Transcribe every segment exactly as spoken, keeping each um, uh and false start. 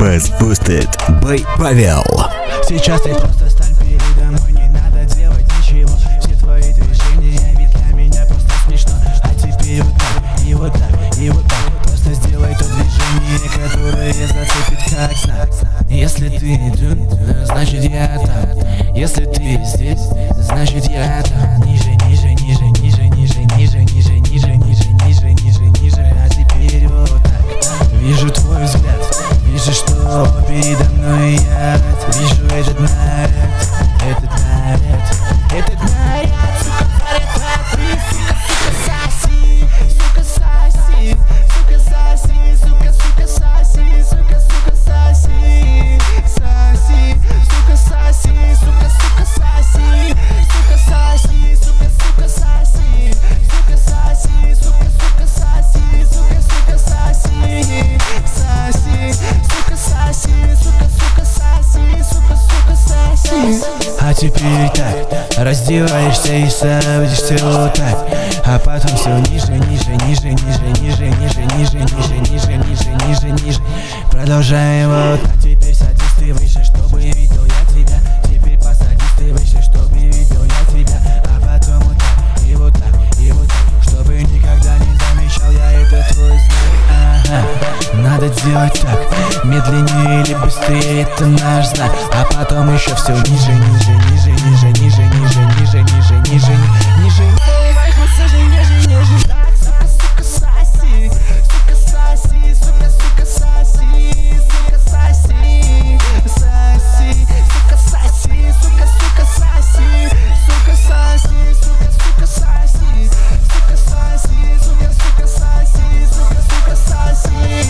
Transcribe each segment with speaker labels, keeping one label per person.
Speaker 1: Press Boosted by Павел.
Speaker 2: Сейчас ты просто стань передо мной, не надо делать ничего. Все твои движения ведь для меня просто смешно. А теперь вот так, и вот так, и вот так. Просто сделай то движение, которое зацепит как знак. Если ты тут, значит я там. Если ты здесь, значит я там. Ниже, ниже, ниже, ниже, ниже, ниже, ниже, ниже, ниже, ниже, ниже, ниже. А теперь вот так. Вижу твой взгляд, вижу, что передо мной я. Вижу этот наряд, этот наряд, этот наряд. Сука, наряд, ты, сука, сука, соси, сука, соси, сука, соси, сука, сука, соси, сука, сука, соси, соси, сука, соси, сука, сука, соси, сука, соси, сука, сука, соси, сука, соси, сука, сука, соси, сука, сука, соси, соси, сука, соси, сука, сука, соси, сука, сука, соси. А теперь так, раздеваешься и садишься вот так, а потом все ниже, ниже, ниже, ниже, ниже, ниже, ниже, ниже, ниже, ниже, ниже, ниже. Продолжаем вот так. Теперь садись ты выше, чтобы видел я тебя. Теперь посадись ты выше, чтобы видел я тебя. А потом вот так, и вот так, и вот так, чтобы никогда не замечал я это твой знак. Ага. Надо делать так, медленнее или быстрее, это наш знак. А потом еще все ниже, ниже, ниже, ниже, ниже, ниже, ниже, ниже, ниже, ниже. Ниже, ниже, ниже. Так, сука, сука, соси, сука, соси, сука, сука, соси, сука, соси, соси, сука, соси, сука, сука, соси, сука, соси, сука, сука, соси, сука, соси, сука, сука, соси, сука, сука, соси,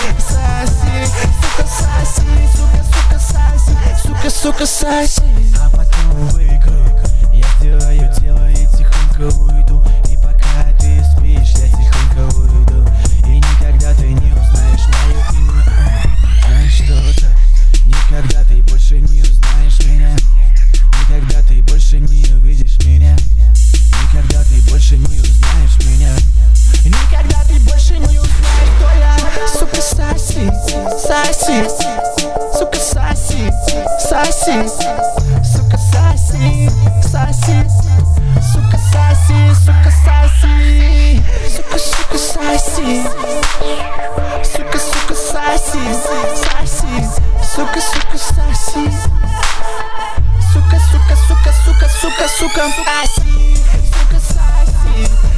Speaker 2: соси, сука, соси, сука, сука, соси, сука, сука, соси. А потом в игру я сделаю тело и тихонько уйду. И пока ты спишь, я тихонько уйду. И никогда ты не узнаешь мое имя. Знаешь, что так? Никогда ты больше не узнаешь меня. Никогда ты больше не увидишь меня. Никогда ты больше не узнаешь меня. Никогда ты больше не узнаешь, кто я. Сука, соси, соси, сука, соси, соси, сука, соси, соси, сука, соси, сука, соси, сука, сука, соси, сука, сука, соси, соси, сука, сука, соси, сука, сука, сука, сука, сука, сука, соси, сука, соси.